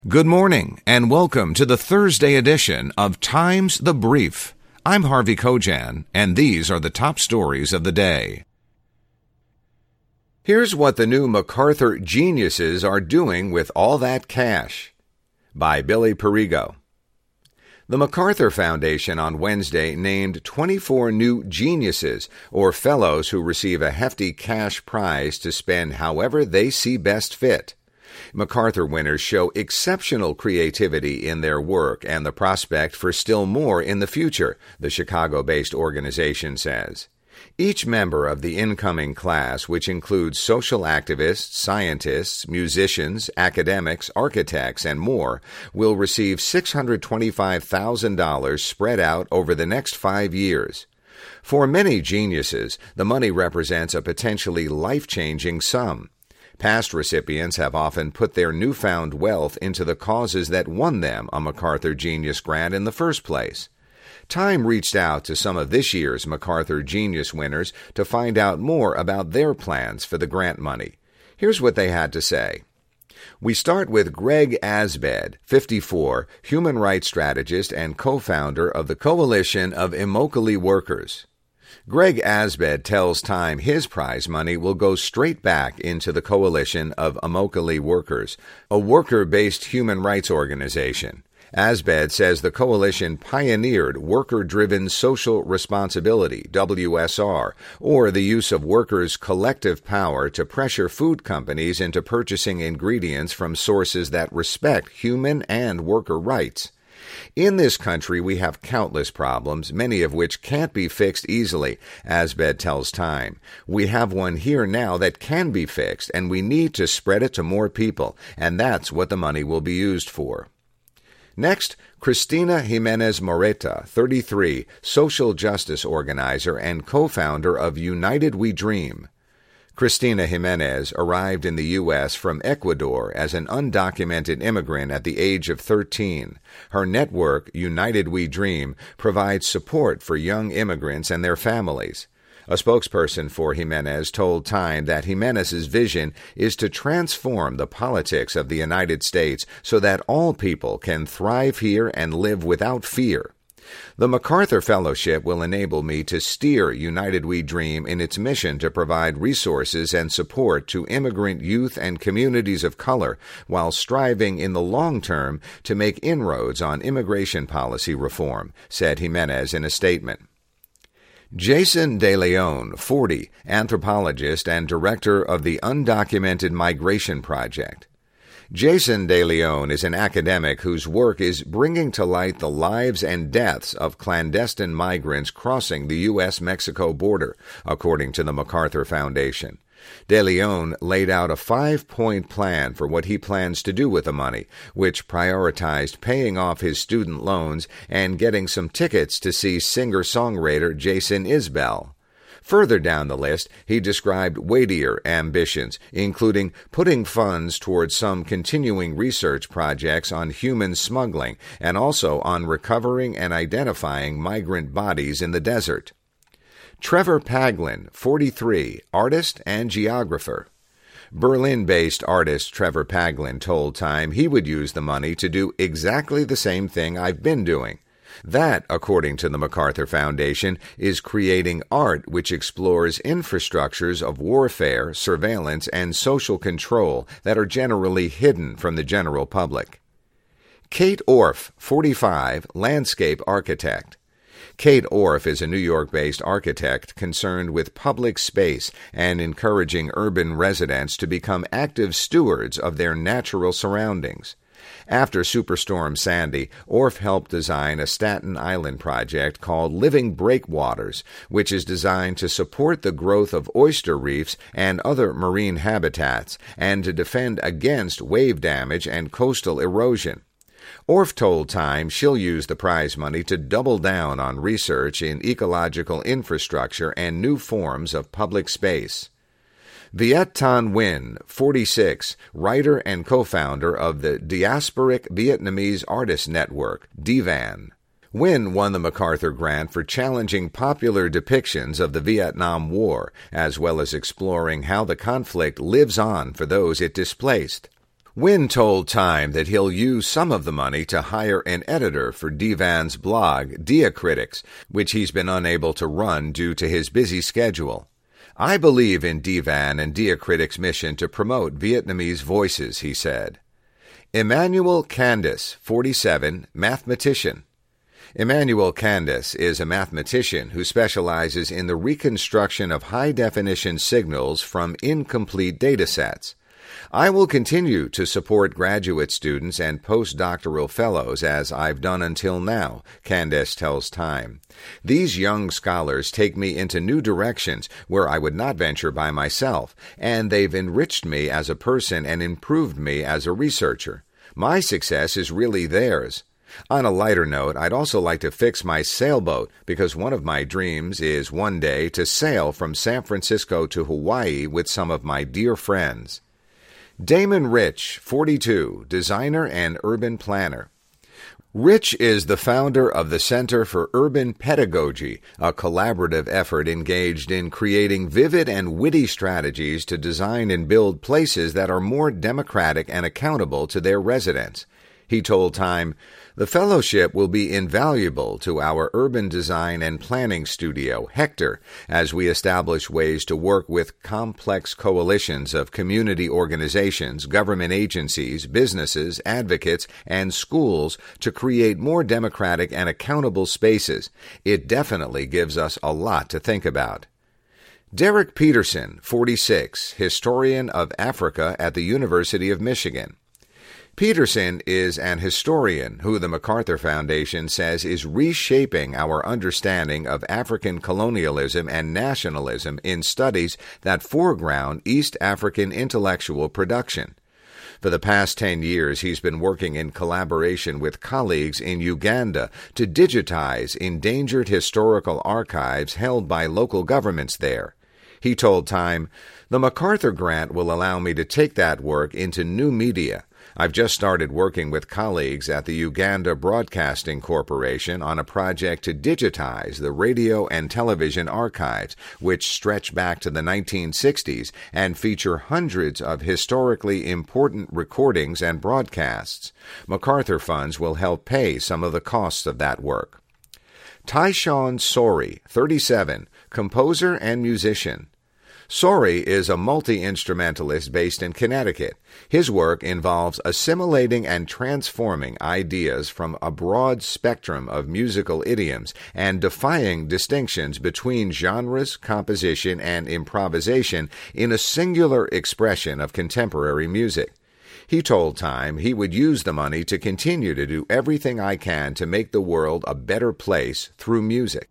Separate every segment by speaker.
Speaker 1: Good morning, and welcome to the Thursday edition of Times the Brief. I'm Harvey Kojan, and these are the top stories of the day. Here's what the new MacArthur geniuses are doing with all that cash. By Billy Perigo. The MacArthur Foundation on Wednesday named 24 new geniuses, or fellows who receive a hefty cash prize to spend however they see best fit. MacArthur winners show exceptional creativity in their work and the prospect for still more in the future, the Chicago-based organization says. Each member of the incoming class, which includes social activists, scientists, musicians, academics, architects, and more, will receive $625,000 spread out over the next 5 years. For many geniuses, the money represents a potentially life-changing sum. Past recipients have often put their newfound wealth into the causes that won them a MacArthur Genius Grant in the first place. Time reached out to some of this year's MacArthur Genius winners to find out more about their plans for the grant money. Here's what they had to say. We start with Greg Asbed, 54, human rights strategist and co-founder of the Coalition of Immokalee Workers. Greg Asbed tells Time his prize money will go straight back into the Coalition of Immokalee Workers, a worker-based human rights organization. Asbed says the coalition pioneered worker-driven social responsibility, WSR, or the use of workers' collective power to pressure food companies into purchasing ingredients from sources that respect human and worker rights. In this country, we have countless problems, many of which can't be fixed easily, Asbed tells Time. We have one here now that can be fixed, and we need to spread it to more people, and that's what the money will be used for. Next, Cristina Jimenez Moreta, 33, social justice organizer and co-founder of United We Dream. Cristina Jimenez arrived in the U.S. from Ecuador as an undocumented immigrant at the age of 13. Her network, United We Dream, provides support for young immigrants and their families. A spokesperson for Jimenez told Time that Jimenez's vision is to transform the politics of the United States so that all people can thrive here and live without fear. The MacArthur Fellowship will enable me to steer United We Dream in its mission to provide resources and support to immigrant youth and communities of color while striving in the long term to make inroads on immigration policy reform, said Jimenez in a statement. Jason De Leon, 40, anthropologist and director of the Undocumented Migration Project. Jason De Leon is an academic whose work is bringing to light the lives and deaths of clandestine migrants crossing the U.S.-Mexico border, according to the MacArthur Foundation. De Leon laid out a 5-point plan for what he plans to do with the money, which prioritized paying off his student loans and getting some tickets to see singer-songwriter Jason Isbell. Further down the list, he described weightier ambitions, including putting funds towards some continuing research projects on human smuggling and also on recovering and identifying migrant bodies in the desert. Trevor Paglen, 43, artist and geographer. Berlin-based artist Trevor Paglen told Time he would use the money to do exactly the same thing I've been doing. That, according to the MacArthur Foundation, is creating art which explores infrastructures of warfare, surveillance, and social control that are generally hidden from the general public. Kate Orff, 45, landscape architect. Kate Orff is a New York-based architect concerned with public space and encouraging urban residents to become active stewards of their natural surroundings. After Superstorm Sandy, Orff helped design a Staten Island project called Living Breakwaters, which is designed to support the growth of oyster reefs and other marine habitats and to defend against wave damage and coastal erosion. Orff told Time she'll use the prize money to double down on research in ecological infrastructure and new forms of public space. Viet Thanh Nguyen, 46, writer and co-founder of the Diasporic Vietnamese Artist Network, DVAN. Nguyen won the MacArthur Grant for challenging popular depictions of the Vietnam War, as well as exploring how the conflict lives on for those it displaced. Wynne told Time that he'll use some of the money to hire an editor for Divan's blog, Diacritics, which he's been unable to run due to his busy schedule. I believe in Divan and Diacritics' mission to promote Vietnamese voices, he said. Emmanuel Candace, 47, mathematician. Emmanuel Candace is a mathematician who specializes in the reconstruction of high-definition signals from incomplete datasets. I will continue to support graduate students and postdoctoral fellows as I've done until now, Candace tells Time. These young scholars take me into new directions where I would not venture by myself, and they've enriched me as a person and improved me as a researcher. My success is really theirs. On a lighter note, I'd also like to fix my sailboat because one of my dreams is one day to sail from San Francisco to Hawaii with some of my dear friends. Damon Rich, 42, designer and urban planner. Rich is the founder of the Center for Urban Pedagogy, a collaborative effort engaged in creating vivid and witty strategies to design and build places that are more democratic and accountable to their residents. He told Time, "The fellowship will be invaluable to our urban design and planning studio, Hector, as we establish ways to work with complex coalitions of community organizations, government agencies, businesses, advocates, and schools to create more democratic and accountable spaces. It definitely gives us a lot to think about." Derek Peterson, 46, historian of Africa at the University of Michigan. Peterson is an historian who the MacArthur Foundation says is reshaping our understanding of African colonialism and nationalism in studies that foreground East African intellectual production. For the past 10 years, he's been working in collaboration with colleagues in Uganda to digitize endangered historical archives held by local governments there. He told Time, "The MacArthur Grant will allow me to take that work into new media. I've just started working with colleagues at the Uganda Broadcasting Corporation on a project to digitize the radio and television archives, which stretch back to the 1960s and feature hundreds of historically important recordings and broadcasts. MacArthur funds will help pay some of the costs of that work." Tyshawn Sorey, 37, composer and musician. Sorey is a multi-instrumentalist based in Connecticut. His work involves assimilating and transforming ideas from a broad spectrum of musical idioms and defying distinctions between genres, composition, and improvisation in a singular expression of contemporary music. He told Time he would use the money to continue to do everything I can to make the world a better place through music.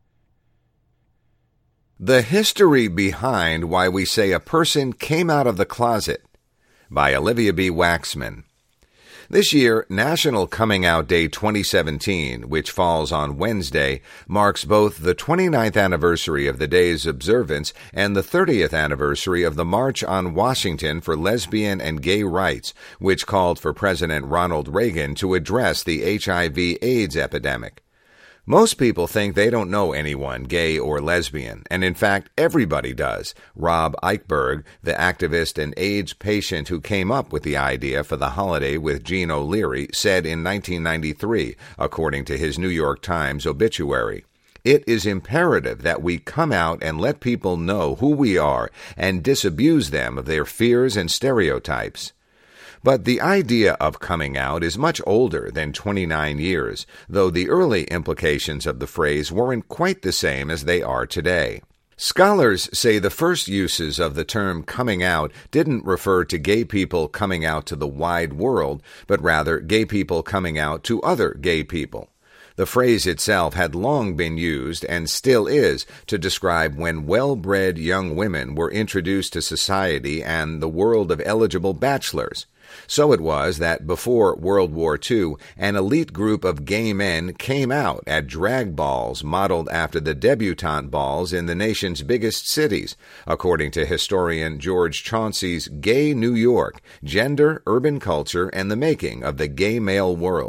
Speaker 1: The History Behind Why We Say a Person Came Out of the Closet by Olivia B. Waxman. This year, National Coming Out Day 2017, which falls on Wednesday, marks both the 29th anniversary of the day's observance and the 30th anniversary of the March on Washington for Lesbian and Gay Rights, which called for President Ronald Reagan to address the HIV/AIDS epidemic. Most people think they don't know anyone gay or lesbian, and in fact, everybody does. Rob Eichberg, the activist and AIDS patient who came up with the idea for the holiday with Gene O'Leary, said in 1993, according to his New York Times obituary. It is imperative that we come out and let people know who we are and disabuse them of their fears and stereotypes. But the idea of coming out is much older than 29 years, though the early implications of the phrase weren't quite the same as they are today. Scholars say the first uses of the term coming out didn't refer to gay people coming out to the wide world, but rather gay people coming out to other gay people. The phrase itself had long been used, and still is, to describe when well-bred young women were introduced to society and the world of eligible bachelors. So it was that before World War II, an elite group of gay men came out at drag balls modeled after the debutante balls in the nation's biggest cities, according to historian George Chauncey's Gay New York, Gender, Urban Culture, and the Making of the Gay Male World.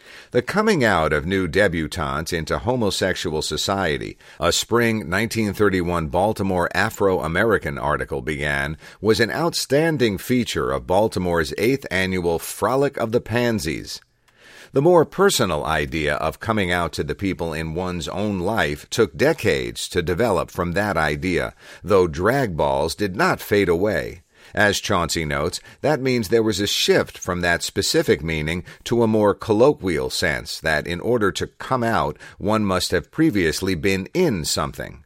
Speaker 1: The coming out of new debutantes into homosexual society, a spring 1931 Baltimore Afro-American article began, was an outstanding feature of Baltimore's 8th annual Frolic of the Pansies. The more personal idea of coming out to the people in one's own life took decades to develop from that idea, though drag balls did not fade away. As Chauncey notes, that means there was a shift from that specific meaning to a more colloquial sense that in order to come out, one must have previously been in something.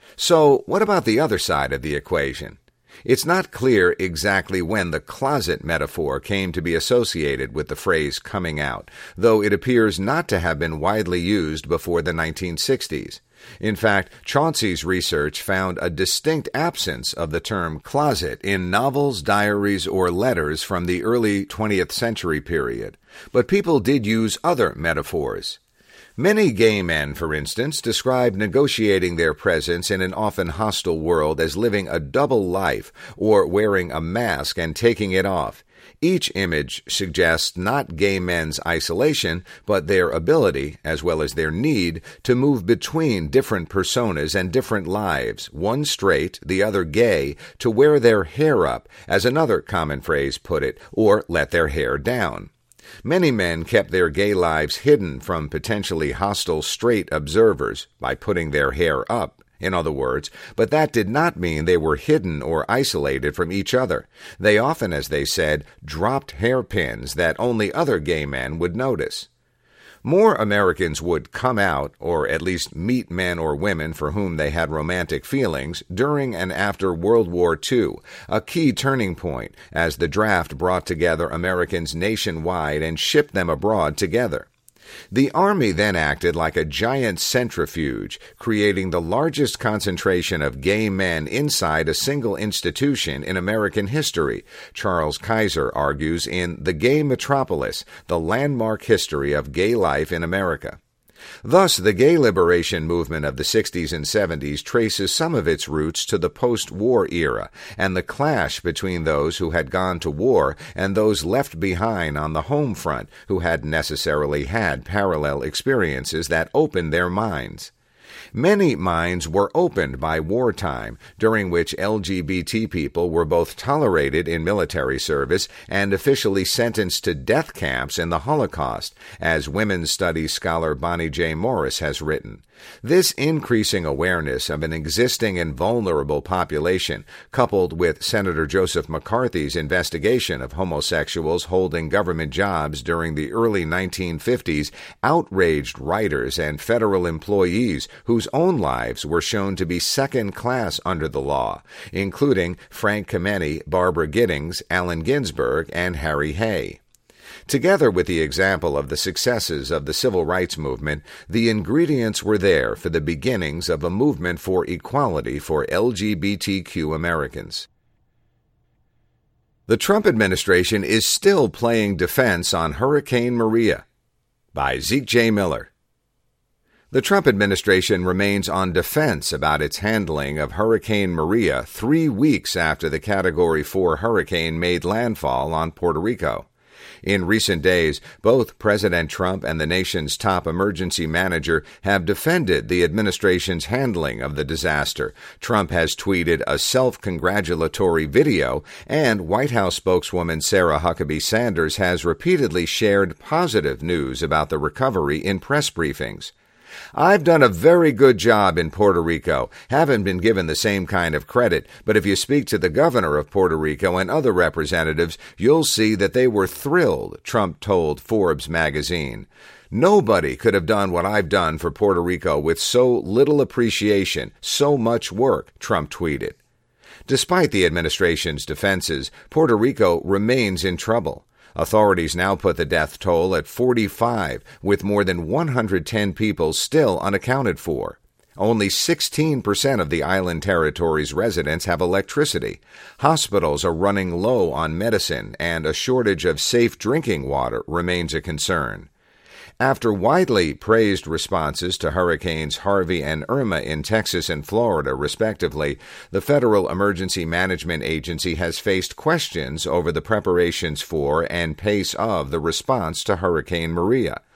Speaker 1: So, what about the other side of the equation? It's not clear exactly when the closet metaphor came to be associated with the phrase coming out, though it appears not to have been widely used before the 1960s. In fact, Chauncey's research found a distinct absence of the term closet in novels, diaries, or letters from the early 20th century period. But people did use other metaphors. Many gay men, for instance, describe negotiating their presence in an often hostile world as living a double life or wearing a mask and taking it off. Each image suggests not gay men's isolation, but their ability, as well as their need, to move between different personas and different lives, one straight, the other gay, to wear their hair up, as another common phrase put it, or let their hair down. Many men kept their gay lives hidden from potentially hostile straight observers by putting their hair up, in other words, but that did not mean they were hidden or isolated from each other. They often, as they said, dropped hairpins that only other gay men would notice. More Americans would come out, or at least meet men or women for whom they had romantic feelings, during and after World War II, a key turning point as the draft brought together Americans nationwide and shipped them abroad together. The Army then acted like a giant centrifuge, creating the largest concentration of gay men inside a single institution in American history, Charles Kaiser argues in The Gay Metropolis, the landmark history of gay life in America. Thus, the gay liberation movement of the 60s and 70s traces some of its roots to the post-war era and the clash between those who had gone to war and those left behind on the home front who hadn't necessarily had parallel experiences that opened their minds. Many minds were opened by wartime, during which LGBT people were both tolerated in military service and officially sentenced to death camps in the Holocaust, as women's studies scholar Bonnie J. Morris has written. This increasing awareness of an existing and vulnerable population, coupled with Senator Joseph McCarthy's investigation of homosexuals holding government jobs during the early 1950s, outraged writers and federal employees whose own lives were shown to be second class under the law, including Frank Kameny, Barbara Giddings, Allen Ginsberg, and Harry Hay. Together with the example of the successes of the civil rights movement, the ingredients were there for the beginnings of a movement for equality for LGBTQ Americans. The Trump administration is still playing defense on Hurricane Maria, by Zeke J. Miller. The Trump administration remains on defense about its handling of Hurricane Maria 3 weeks after the Category 4 hurricane made landfall on Puerto Rico. In recent days, both President Trump and the nation's top emergency manager have defended the administration's handling of the disaster. Trump has tweeted a self-congratulatory video, and White House spokeswoman Sarah Huckabee Sanders has repeatedly shared positive news about the recovery in press briefings. I've done a very good job in Puerto Rico. Haven't been given the same kind of credit, but if you speak to the governor of Puerto Rico and other representatives, you'll see that they were thrilled, Trump told Forbes magazine. Nobody could have done what I've done for Puerto Rico with so little appreciation, so much work, Trump tweeted. Despite the administration's defenses, Puerto Rico remains in trouble. Authorities now put the death toll at 45, with more than 110 people still unaccounted for. Only 16% of the island territory's residents have electricity. Hospitals are running low on medicine, and a shortage of safe drinking water remains a concern. After widely praised responses to Hurricanes Harvey and Irma in Texas and Florida, respectively, the Federal Emergency Management Agency has faced questions over the preparations for and pace of the response to Hurricane Maria.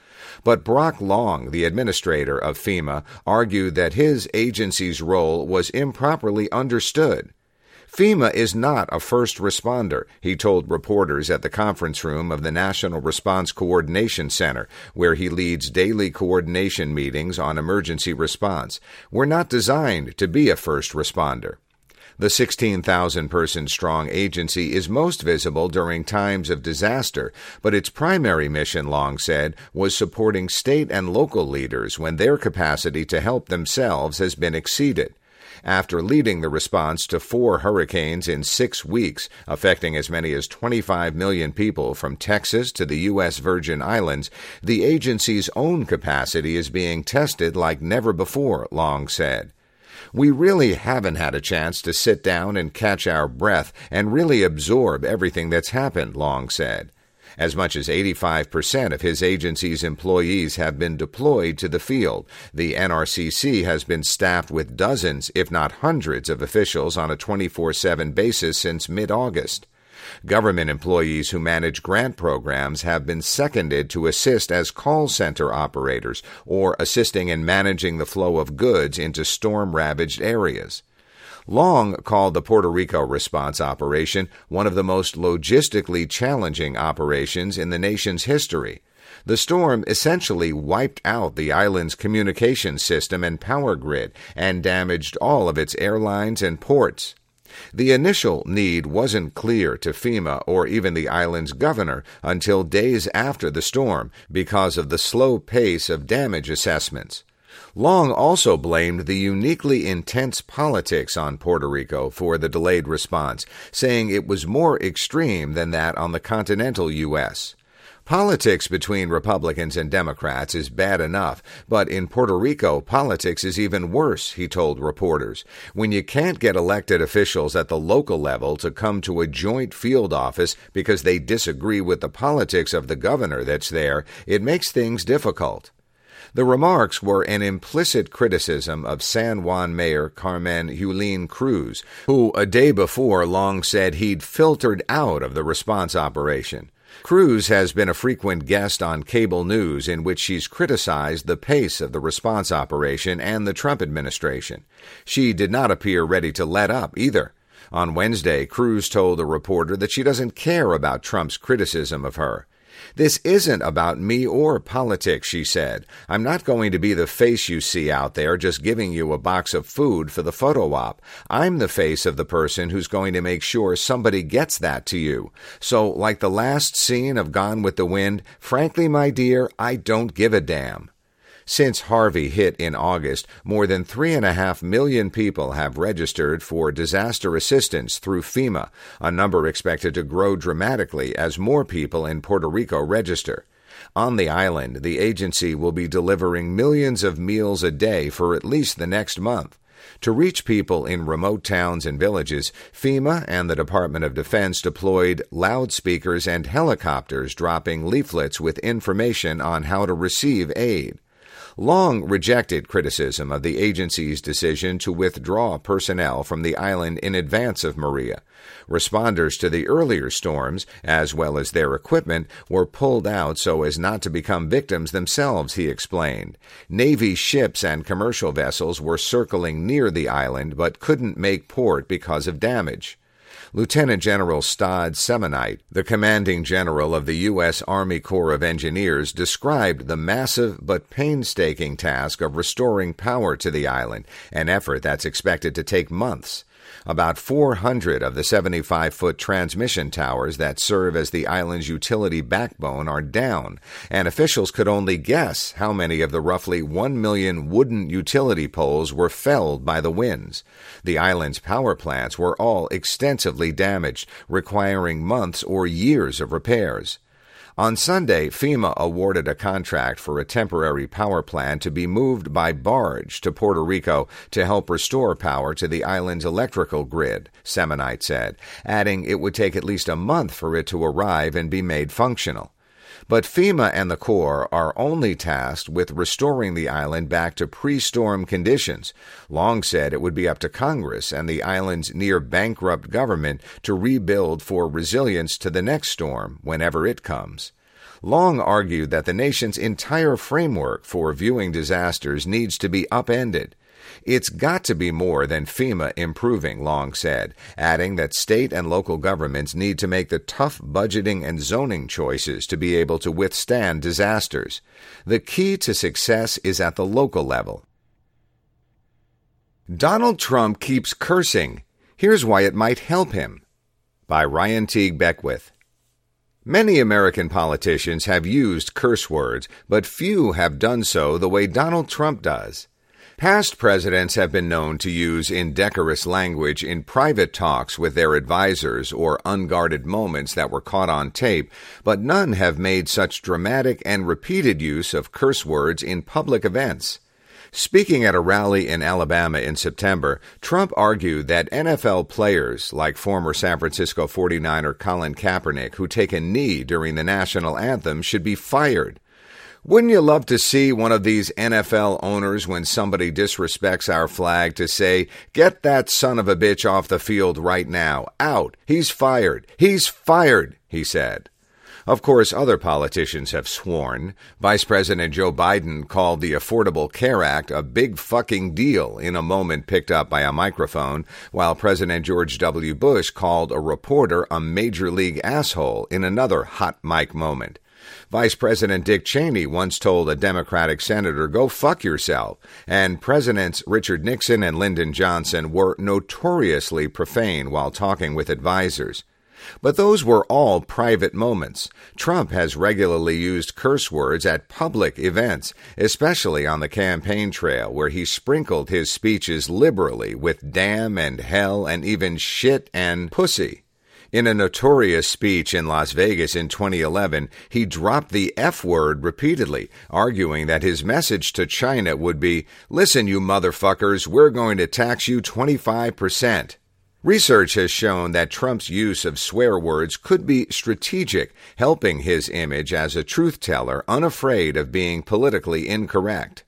Speaker 1: But Brock Long, the administrator of FEMA, argued that his agency's role was improperly understood. FEMA is not a first responder, he told reporters at the conference room of the National Response Coordination Center, where he leads daily coordination meetings on emergency response. We're not designed to be a first responder. The 16,000-person strong agency is most visible during times of disaster, but its primary mission, Long said, was supporting state and local leaders when their capacity to help themselves has been exceeded. After leading the response to 4 hurricanes in 6 weeks, affecting as many as 25 million people from Texas to the U.S. Virgin Islands, the agency's own capacity is being tested like never before, Long said. We really haven't had a chance to sit down and catch our breath and really absorb everything that's happened, Long said. As much as 85% of his agency's employees have been deployed to the field. The NRCC has been staffed with dozens, if not hundreds, of officials on a 24/7 basis since mid-August. Government employees who manage grant programs have been seconded to assist as call center operators or assisting in managing the flow of goods into storm-ravaged areas. Long called the Puerto Rico response operation one of the most logistically challenging operations in the nation's history. The storm essentially wiped out the island's communication system and power grid and damaged all of its airlines and ports. The initial need wasn't clear to FEMA or even the island's governor until days after the storm because of the slow pace of damage assessments. Long also blamed the uniquely intense politics on Puerto Rico for the delayed response, saying it was more extreme than that on the continental U.S. Politics between Republicans and Democrats is bad enough, but in Puerto Rico, politics is even worse, he told reporters. When you can't get elected officials at the local level to come to a joint field office because they disagree with the politics of the governor that's there, it makes things difficult. The remarks were an implicit criticism of San Juan Mayor Carmen Yulín Cruz, who a day before Long said he'd filtered out of the response operation. Cruz has been a frequent guest on cable news in which she's criticized the pace of the response operation and the Trump administration. She did not appear ready to let up either. On Wednesday, Cruz told a reporter that she doesn't care about Trump's criticism of her. This isn't about me or politics, she said. I'm not going to be the face you see out there just giving you a box of food for the photo op. I'm the face of the person who's going to make sure somebody gets that to you. So, like the last scene of Gone with the Wind, frankly, my dear, I don't give a damn. Since Harvey hit in August, more than 3.5 million people have registered for disaster assistance through FEMA, a number expected to grow dramatically as more people in Puerto Rico register. On the island, the agency will be delivering millions of meals a day for at least the next month. To reach people in remote towns and villages, FEMA and the Department of Defense deployed loudspeakers and helicopters dropping leaflets with information on how to receive aid. Long rejected criticism of the agency's decision to withdraw personnel from the island in advance of Maria. Responders to the earlier storms, as well as their equipment, were pulled out so as not to become victims themselves, he explained. Navy ships and commercial vessels were circling near the island but couldn't make port because of damage. Lieutenant General Stod Semonite, the commanding general of the U.S. Army Corps of Engineers, described the massive but painstaking task of restoring power to the island, an effort that's expected to take months. About 400 of the 75-foot transmission towers that serve as the island's utility backbone are down, and officials could only guess how many of the roughly 1 million wooden utility poles were felled by the winds. The island's power plants were all extensively damaged, requiring months or years of repairs. On Sunday, FEMA awarded a contract for a temporary power plant to be moved by barge to Puerto Rico to help restore power to the island's electrical grid, Semonite said, adding it would take at least a month for it to arrive and be made functional. But FEMA and the Corps are only tasked with restoring the island back to pre-storm conditions. Long said it would be up to Congress and the island's near-bankrupt government to rebuild for resilience to the next storm, whenever it comes. long argued that the nation's entire framework for viewing disasters needs to be upended. It's got to be more than FEMA improving, Long said, adding that state and local governments need to make the tough budgeting and zoning choices to be able to withstand disasters. The key to success is at the local level. Donald Trump keeps cursing. Here's why it might help him. By Ryan Teague Beckwith. Many American politicians have used curse words, but few have done so the way Donald Trump does. Past presidents have been known to use indecorous language in private talks with their advisors or unguarded moments that were caught on tape, but none have made such dramatic and repeated use of curse words in public events. Speaking at a rally in Alabama in September, Trump argued that NFL players, like former San Francisco 49er Colin Kaepernick, who take a knee during the national anthem, should be fired. Wouldn't you love to see one of these NFL owners, when somebody disrespects our flag, to say, "Get that son of a bitch off the field right now. Out. He's fired. He's fired," he said. Of course, other politicians have sworn. Vice President Joe Biden called the Affordable Care Act a big fucking deal in a moment picked up by a microphone, while President George W. Bush called a reporter a major league asshole in another hot mic moment. Vice President Dick Cheney once told a Democratic senator, "Go fuck yourself," and Presidents Richard Nixon and Lyndon Johnson were notoriously profane while talking with advisors. But those were all private moments. Trump has regularly used curse words at public events, especially on the campaign trail, where he sprinkled his speeches liberally with damn and hell and even shit and pussy. In a notorious speech in Las Vegas in 2011, he dropped the F word repeatedly, arguing that his message to China would be, "Listen, you motherfuckers, we're going to tax you 25%. Research has shown that Trump's use of swear words could be strategic, helping his image as a truth-teller unafraid of being politically incorrect.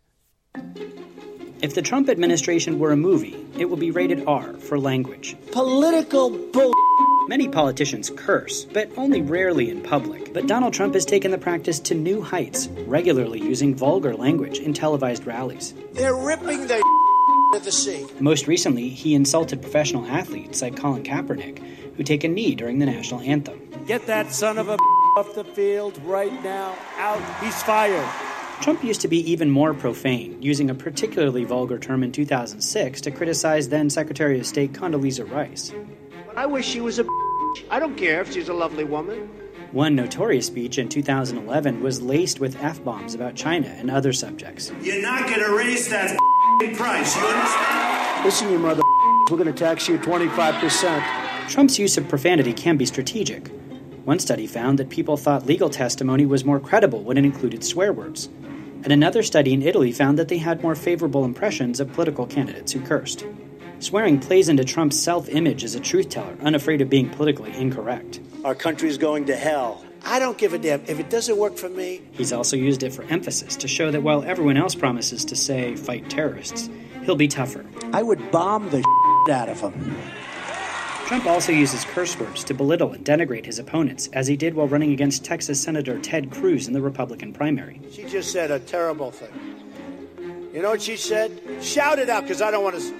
Speaker 2: If the Trump administration were a movie, it would be rated R for language.
Speaker 3: Political bull.
Speaker 2: Many politicians curse, but only rarely in public. But Donald Trump has taken the practice to new heights, regularly using vulgar language in televised rallies.
Speaker 3: They're ripping the at the sea.
Speaker 2: Most recently, he insulted professional athletes like Colin Kaepernick, who take a knee during the national anthem.
Speaker 4: Get that son of a off the field right now. Out. He's fired.
Speaker 2: Trump used to be even more profane, using a particularly vulgar term in 2006 to criticize then-Secretary of State Condoleezza Rice.
Speaker 5: I wish she was a I don't care if she's a lovely woman.
Speaker 2: One notorious speech in 2011 was laced with F-bombs about China and other subjects.
Speaker 6: You're not going to raise that price, you understand?
Speaker 5: Listen, you mother, we're going to tax you 25%.
Speaker 2: Trump's use of profanity can be strategic. One study found that people thought legal testimony was more credible when it included swear words. And another study in Italy found that they had more favorable impressions of political candidates who cursed. Swearing plays into Trump's self-image as a truth-teller, unafraid of being politically incorrect.
Speaker 3: Our country's going to hell. I don't give a damn. If it doesn't work for me...
Speaker 2: He's also used it for emphasis to show that while everyone else promises to say, fight terrorists, he'll be tougher.
Speaker 3: I would bomb the out of him.
Speaker 2: Trump also uses curse words to belittle and denigrate his opponents, as he did while running against Texas Senator Ted Cruz in the Republican primary.
Speaker 5: She just said a terrible thing. You know what she said? Shout it out, because I don't want to...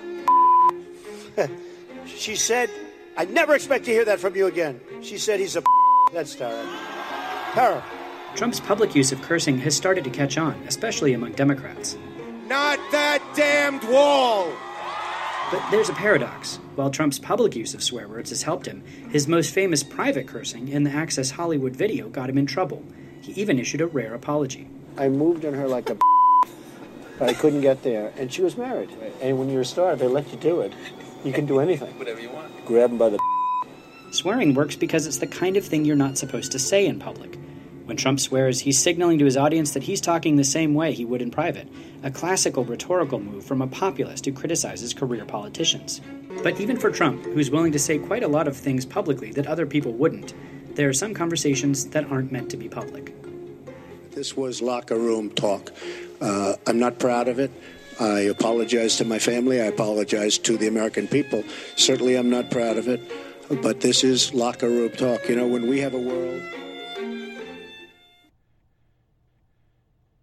Speaker 5: She said, "I never expect to hear that from you again." She said he's a That's terrible. Terrible.
Speaker 2: Trump's public use of cursing has started to catch on, especially among Democrats.
Speaker 6: Not that damned wall!
Speaker 2: But there's a paradox. While Trump's public use of swear words has helped him, his most famous private cursing in the Access Hollywood video got him in trouble. He even issued a rare apology.
Speaker 5: I moved on her like a but I couldn't get there. And she was married. And when you're a star, they let you do it. You can do anything.
Speaker 6: Whatever you want.
Speaker 5: Grab them by the
Speaker 2: Swearing works because it's the kind of thing you're not supposed to say in public. When Trump swears, he's signaling to his audience that he's talking the same way he would in private, a classical rhetorical move from a populist who criticizes career politicians. But even for Trump, who's willing to say quite a lot of things publicly that other people wouldn't, there are some conversations that aren't meant to be public.
Speaker 7: This was locker room talk. I'm not proud of it. I apologize to my family. I apologize to the American people. Certainly I'm not proud of it. But this is locker room talk. You know, when we have a world...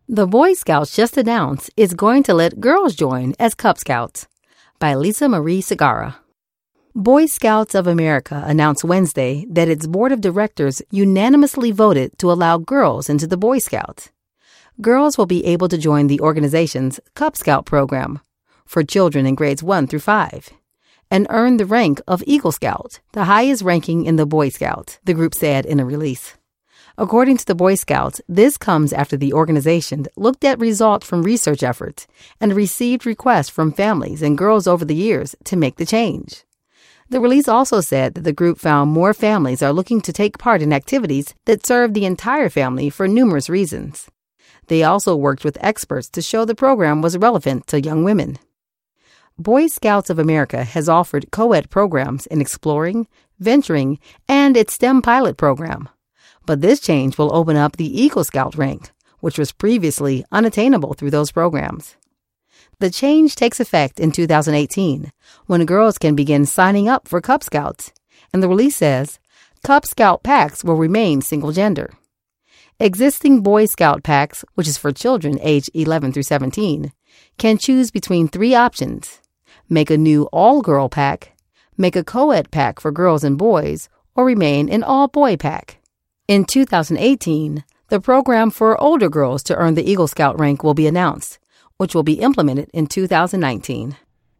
Speaker 8: The Boy Scouts just announced it's going to let girls join as Cub Scouts by Lisa Marie Segarra. Boy Scouts of America announced Wednesday that its board of directors unanimously voted to allow girls into the Boy Scouts. Girls will be able to join the organization's Cub Scout program for children in grades 1 through 5 and earn the rank of Eagle Scout, the highest ranking in the Boy Scouts, the group said in a release. According to the Boy Scouts, this comes after the organization looked at results from research efforts and received requests from families and girls over the years to make the change. The release also said that the group found more families are looking to take part in activities that serve the entire family for numerous reasons. They also worked with experts to show the program was relevant to young women. Boy Scouts of America has offered co-ed programs in Exploring, Venturing, and its STEM pilot program. But this change will open up the Eagle Scout rank, which was previously unattainable through those programs. The change takes effect in 2018, when girls can begin signing up for Cub Scouts, and the release says Cub Scout packs will remain single-gender. Existing Boy Scout packs, which is for children aged 11 through 17, can choose between 3 options: make a new all-girl pack, make a co-ed pack for girls and boys, or remain an all-boy pack. In 2018, the program for older girls to earn the Eagle Scout rank will be announced, which will be implemented in 2019.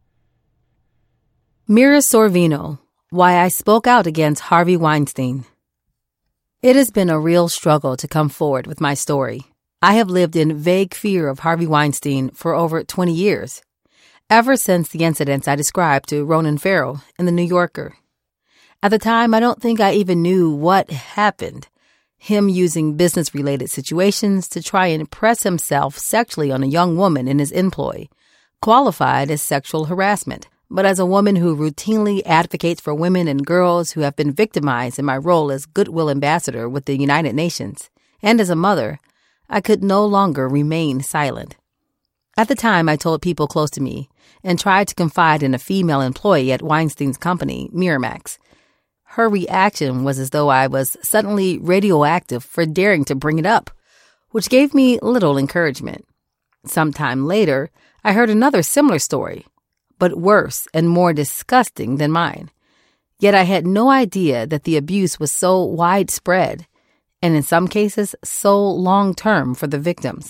Speaker 8: Mira Sorvino, Why I Spoke Out Against Harvey Weinstein. It has been a real struggle to come forward with my story. I have lived in vague fear of Harvey Weinstein for over 20 years, ever since the incidents I described to Ronan Farrow in The New Yorker. At the time, I don't think I even knew what happened. Him using business-related situations to try and press himself sexually on a young woman in his employ qualified as sexual harassment. But as a woman who routinely advocates for women and girls who have been victimized in my role as Goodwill Ambassador with the United Nations, and as a mother, I could no longer remain silent. At the time, I told people close to me and tried to confide in a female employee at Weinstein's company, Miramax. Her reaction was as though I was suddenly radioactive for daring to bring it up, which gave me little encouragement. Sometime later, I heard another similar story, but worse and more disgusting than mine. Yet I had no idea that the abuse was so widespread, and in some cases so long-term for the victims.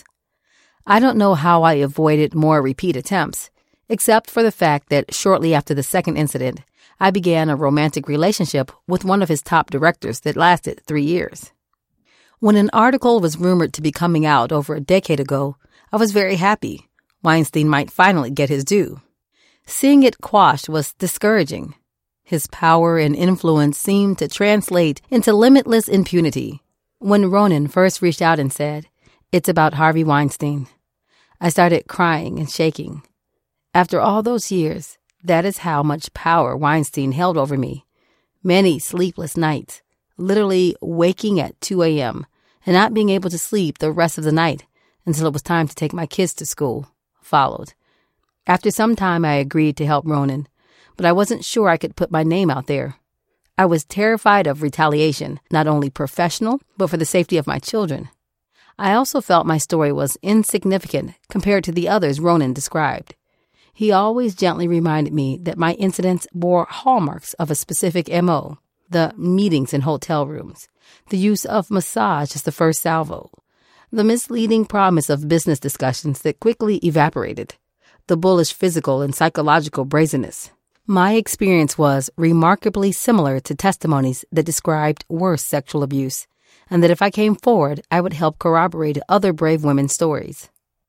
Speaker 8: I don't know how I avoided more repeat attempts, except for the fact that shortly after the second incident, I began a romantic relationship with one of his top directors that lasted 3 years. When an article was rumored to be coming out over a decade ago, I was very happy. Weinstein might finally get his due. Seeing it quashed was discouraging. His power and influence seemed to translate into limitless impunity. When Ronan first reached out and said, "It's about Harvey Weinstein," I started crying and shaking. After all those years, that is how much power Weinstein held over me. Many sleepless nights, literally waking at 2 a.m. and not being able to sleep the rest of the night until it was time to take my kids to school, followed. After some time, I agreed to help Ronan, but I wasn't sure I could put my name out there. I was terrified of retaliation, not only professional, but for the safety of my children. I also felt my story was insignificant compared to the others Ronan described. He always gently reminded me that my incidents bore hallmarks of a specific MO, the meetings in hotel rooms, the use of massage as the first salvo, the misleading promise of business discussions that quickly evaporated, the bullish physical and psychological brazenness. My experience was remarkably similar to testimonies that described worse sexual abuse, and that if I came forward, I would help corroborate other brave women's stories.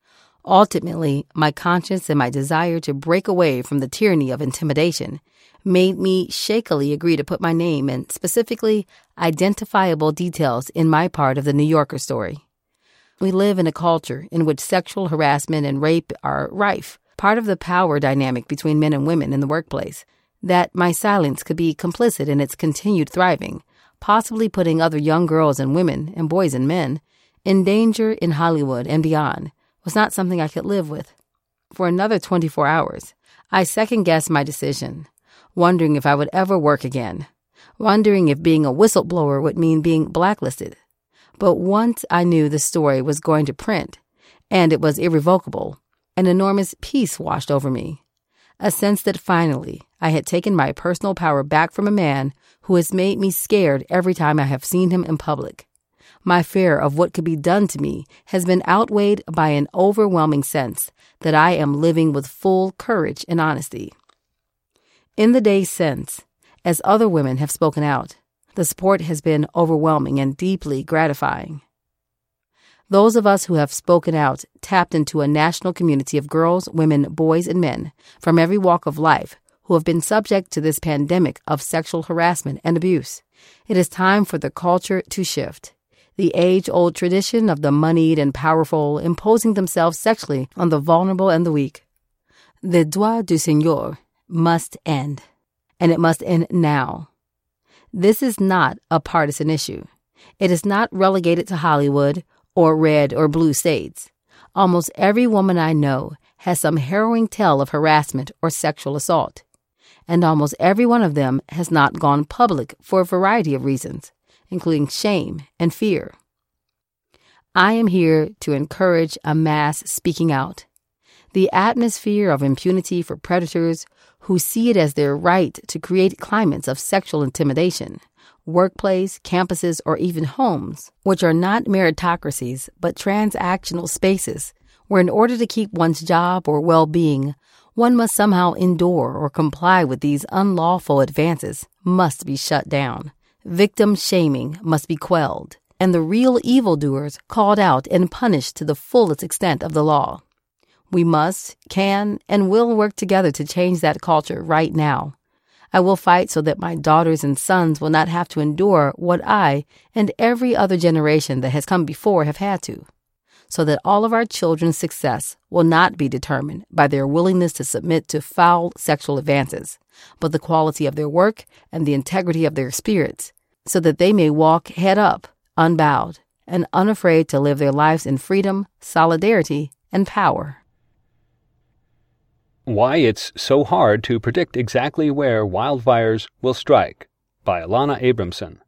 Speaker 8: Ultimately, my conscience and my desire to break away from the tyranny of intimidation made me shakily agree to put my name and specifically identifiable details in my part of the New Yorker story. We live in a culture in which sexual harassment and rape are rife, part of the power dynamic between men and women in the workplace, that my silence could be complicit in its continued thriving, possibly putting other young girls and women and boys and men in danger in Hollywood and beyond, was not something I could live with. For another 24 hours, I second-guessed my decision, wondering if I would ever work again, wondering if being a whistleblower would mean being blacklisted. But once I knew the story was going to print, and it was irrevocable. An enormous peace washed over me, a sense that finally I had taken my personal power back from a man who has made me scared every time I have seen him in public. My fear of what could be done to me has been outweighed by an overwhelming sense that I am living with full courage and honesty. In the days since, as other women have spoken out, the support has been overwhelming and deeply gratifying. Those of us who have spoken out tapped into a national community of girls, women, boys, and men from every walk of life who have been subject to this pandemic of sexual harassment and abuse. It is time for the culture to shift. The age-old tradition of the moneyed and powerful imposing themselves sexually on the vulnerable and the weak. The droit du Seigneur must end, and it must end now. This is not a partisan issue. It is not relegated to Hollywood or red or blue states. Almost every woman I know has some harrowing tale of harassment or sexual assault, and almost every one of them has not gone public for a variety of reasons, including shame and fear. I am here to encourage a mass speaking out. The atmosphere of impunity for predators who see it as their right to create climates of sexual intimidation, workplace, campuses, or even homes, which are not meritocracies but transactional spaces where in order to keep one's job or well-being, one must somehow endure or comply with these unlawful advances, must be shut down. Victim shaming must be quelled, and the real evildoers called out and punished to the fullest extent of the law. We must, can, and will work together to change that culture right now. I will fight so that my daughters and sons will not have to endure what I and every other generation that has come before have had to, so that all of our children's success will not be determined by their willingness to submit to foul sexual advances, but the quality of their work and the integrity of their spirits, so that they may walk head up, unbowed, and unafraid to live their lives in freedom, solidarity, and power.
Speaker 9: Why It's So Hard to Predict Exactly Where Wildfires Will Strike, by Alana Abramson.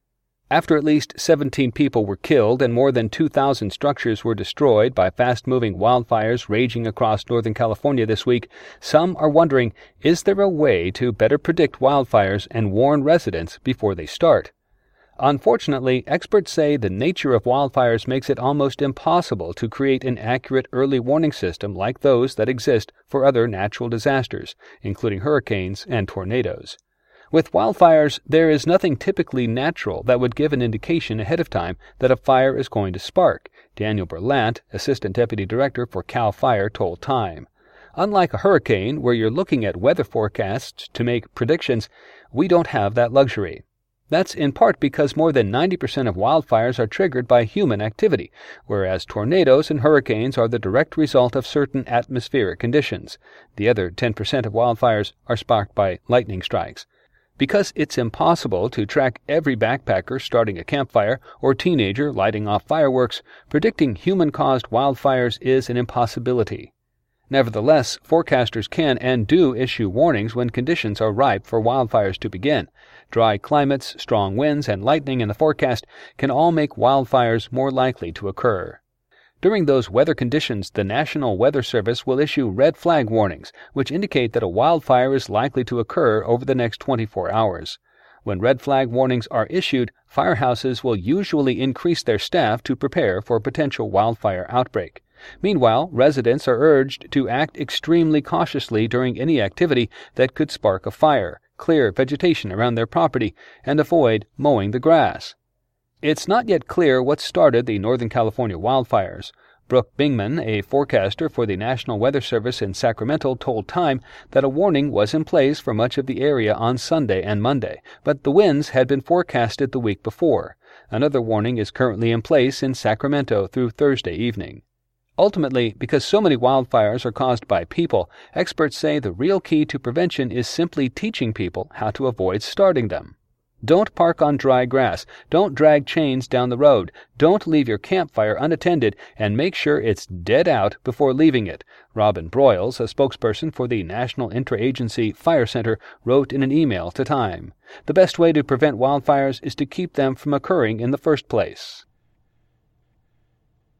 Speaker 9: After at least 17 people were killed and more than 2,000 structures were destroyed by fast-moving wildfires raging across Northern California this week, some are wondering, is there a way to better predict wildfires and warn residents before they start? Unfortunately, experts say the nature of wildfires makes it almost impossible to create an accurate early warning system like those that exist for other natural disasters, including hurricanes and tornadoes. With wildfires, there is nothing typically natural that would give an indication ahead of time that a fire is going to spark, Daniel Berlant, Assistant Deputy Director for CAL FIRE, told Time. Unlike a hurricane, where you're looking at weather forecasts to make predictions, we don't have that luxury. That's in part because more than 90% of wildfires are triggered by human activity, whereas tornadoes and hurricanes are the direct result of certain atmospheric conditions. The other 10% of wildfires are sparked by lightning strikes. Because it's impossible to track every backpacker starting a campfire or teenager lighting off fireworks, predicting human-caused wildfires is an impossibility. Nevertheless, forecasters can and do issue warnings when conditions are ripe for wildfires to begin. Dry climates, strong winds, and lightning in the forecast can all make wildfires more likely to occur. During those weather conditions, the National Weather Service will issue red flag warnings, which indicate that a wildfire is likely to occur over the next 24 hours. When red flag warnings are issued, firehouses will usually increase their staff to prepare for a potential wildfire outbreak. Meanwhile, residents are urged to act extremely cautiously during any activity that could spark a fire, clear vegetation around their property, and avoid mowing the grass. It's not yet clear what started the Northern California wildfires. Brooke Bingman, a forecaster for the National Weather Service in Sacramento, told Time that a warning was in place for much of the area on Sunday and Monday, but the winds had been forecasted the week before. Another warning is currently in place in Sacramento through Thursday evening. Ultimately, because so many wildfires are caused by people, experts say the real key to prevention is simply teaching people how to avoid starting them. Don't park on dry grass. Don't drag chains down the road. Don't leave your campfire unattended, and make sure it's dead out before leaving it. Robin Broyles, a spokesperson for the National Interagency Fire Center, wrote in an email to Time. The best way to prevent wildfires is to keep them from occurring in the first place.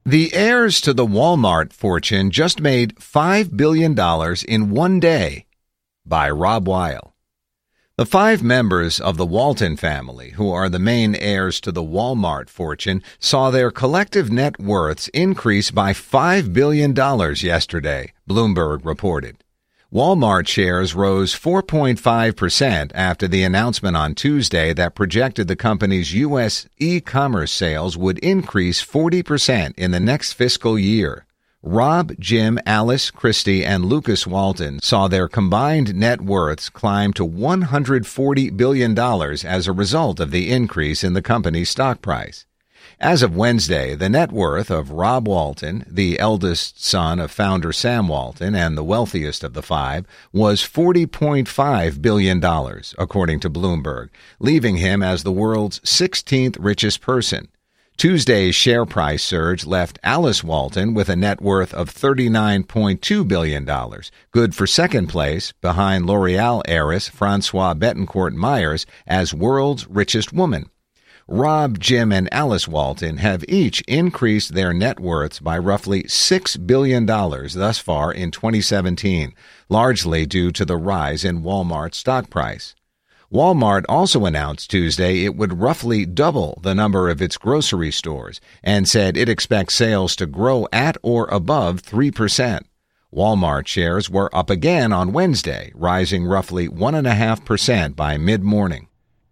Speaker 1: The heirs to the Walmart fortune just made $5 billion in one day, by Rob Weil. The 5 members of the Walton family, who are the main heirs to the Walmart fortune, saw their collective net worths increase by $5 billion yesterday, Bloomberg reported. Walmart shares rose 4.5% after the announcement on Tuesday that projected the company's U.S. e-commerce sales would increase 40% in the next fiscal year. Rob, Jim, Alice, Christy, and Lucas Walton saw their combined net worths climb to $140 billion as a result of the increase in the company's stock price. As of Wednesday, the net worth of Rob Walton, the eldest son of founder Sam Walton and the wealthiest of the 5, was $40.5 billion, according to Bloomberg, leaving him as the world's 16th richest person. Tuesday's share price surge left Alice Walton with a net worth of $39.2 billion, good for second place behind L'Oreal heiress Francois Bettencourt Myers as world's richest woman. Rob, Jim, and Alice Walton have each increased their net worths by roughly $6 billion thus far in 2017, largely due to the rise in Walmart's stock price. Walmart also announced Tuesday it would roughly double the number of its grocery stores and said it expects sales to grow at or above 3%. Walmart shares were up again on Wednesday, rising roughly 1.5% by mid-morning.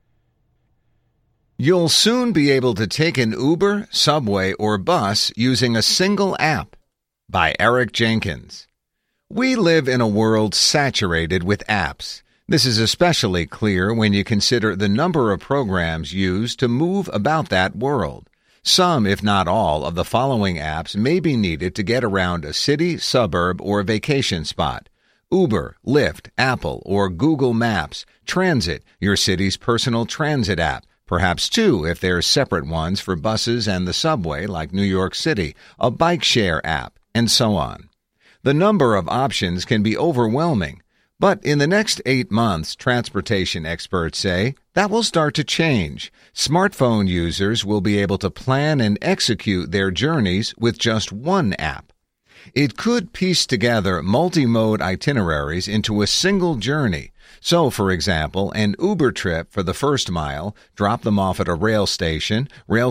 Speaker 1: You'll soon be able to take an Uber, Subway, or bus using a single app, by Eric Jenkins. We live in a world saturated with apps. This is especially clear when you consider the number of programs used to move about that world. Some, if not all, of the following apps may be needed to get around a city, suburb, or vacation spot. Uber, Lyft, Apple, or Google Maps, Transit, your city's personal transit app, perhaps 2 if there are separate ones for buses and the subway like New York City, a bike share app, and so on. The number of options can be overwhelming, but in the next 8 months, transportation experts say, that will start to change. Smartphone users will be able to plan and execute their journeys with just one app. It could piece together multi-mode itineraries into a single journey. So, for example, an Uber trip for the first mile, drop them off at a rail station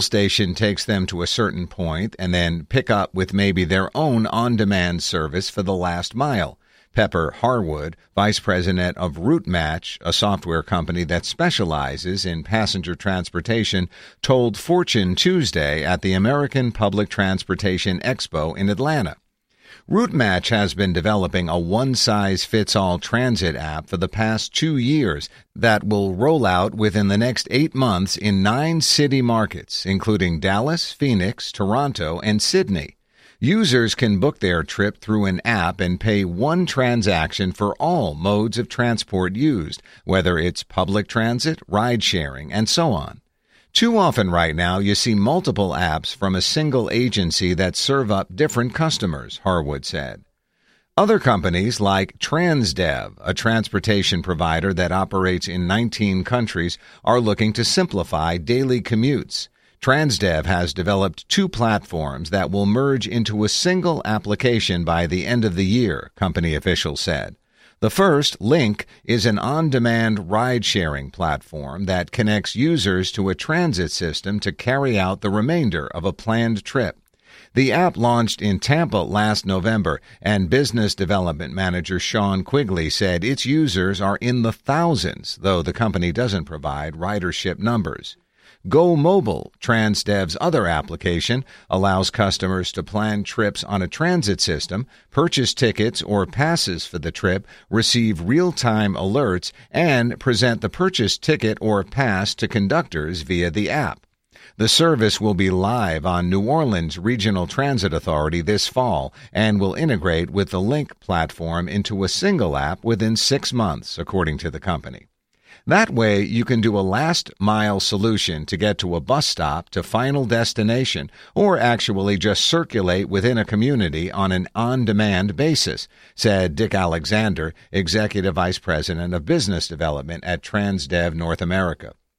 Speaker 1: takes them to a certain point, and then pick up with maybe their own on-demand service for the last mile. Pepper Harwood, vice president of Routematch, a software company that specializes in passenger transportation, told Fortune Tuesday at the American Public Transportation Expo in Atlanta. Routematch has been developing a one-size-fits-all transit app for the past 2 years that will roll out within the next 8 months in 9 city markets, including Dallas, Phoenix, Toronto, and Sydney. Users can book their trip through an app and pay one transaction for all modes of transport used, whether it's public transit, ride-sharing, and so on. Too often right now you see multiple apps from a single agency that serve up different customers, Harwood said. Other companies like Transdev, a transportation provider that operates in 19 countries, are looking to simplify daily commutes. Transdev has developed 2 platforms that will merge into a single application by the end of the year, company officials said. The first, Link, is an on-demand ride-sharing platform that connects users to a transit system to carry out the remainder of a planned trip. The app launched in Tampa last November, and business development manager Sean Quigley said its users are in the thousands, though the company doesn't provide ridership numbers. Go Mobile, Transdev's other application, allows customers to plan trips on a transit system, purchase tickets or passes for the trip, receive real-time alerts, and present the purchased ticket or pass to conductors via the app. The service will be live on New Orleans Regional Transit Authority this fall and will integrate with the Link platform into a single app within 6 months, according to the company. That way, you can do a last-mile solution to get to a bus stop to final destination, or actually just circulate within a community on an on-demand basis, said Dick Alexander, Executive Vice President of Business Development at Transdev North America.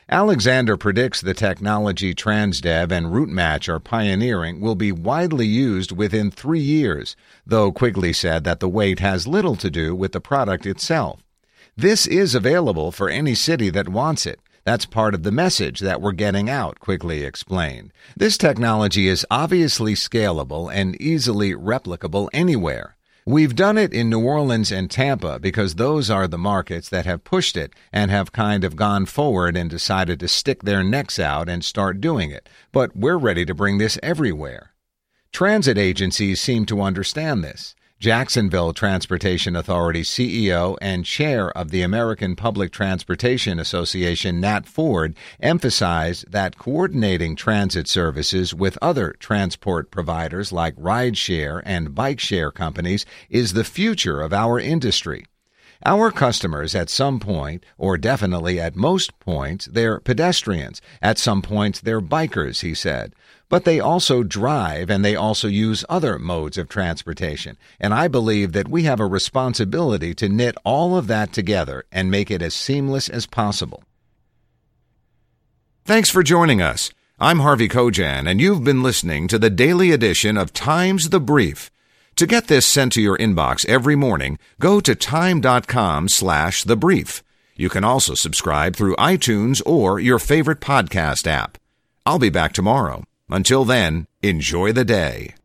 Speaker 1: Alexander predicts the technology Transdev and RouteMatch are pioneering will be widely used within 3 years, though Quigley said that the wait has little to do with the product itself. This is available for any city that wants it. That's part of the message that we're getting out, Quigley explained. This technology is obviously scalable and easily replicable anywhere. We've done it in New Orleans and Tampa because those are the markets that have pushed it and have kind of gone forward and decided to stick their necks out and start doing it. But we're ready to bring this everywhere. Transit agencies seem to understand this. Jacksonville Transportation Authority CEO and chair of the American Public Transportation Association, Nat Ford, emphasized that coordinating transit services with other transport providers like rideshare and bike share companies is the future of our industry. Our customers at some point, or definitely at most points, they're pedestrians. At some points, they're bikers, he said. But they also drive and they also use other modes of transportation. And I believe that we have a responsibility to knit all of that together and make it as seamless as possible.
Speaker 10: Thanks for joining us. I'm Harvey Kojan, and you've been listening to the daily edition of Times The Brief. To get this sent to your inbox every morning, go to time.com/thebrief. You can also subscribe through iTunes or your favorite podcast app. I'll be back tomorrow. Until then, enjoy the day.